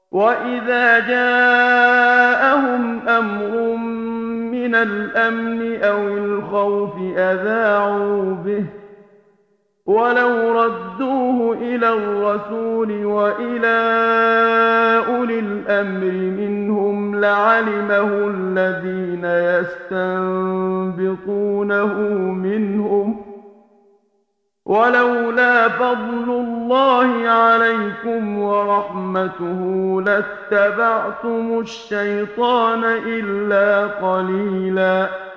وَإِذَا جَاءَهُمْ أَمْرٌ مِّنَ الْأَمْنِ أَوِ الْخَوْفِ أَذَاعُوا بِهِ ۖ وَلَوْ رَدُّوهُ إِلَى الرَّسُولِ وَإِلَىٰ أُولِي الْأَمْرِ مِنْهُمْ لَعَلِمَهُ الَّذِينَ يَسْتَنبِطُونَهُ مِنْهُمْ ۗ وَلَوْلَا فَضْلُ اللَّهِ عَلَيْكُمْ وَرَحْمَتُهُ لَاتَّبَعْتُمُ الشَّيْطَانَ إِلَّا قَلِيلًا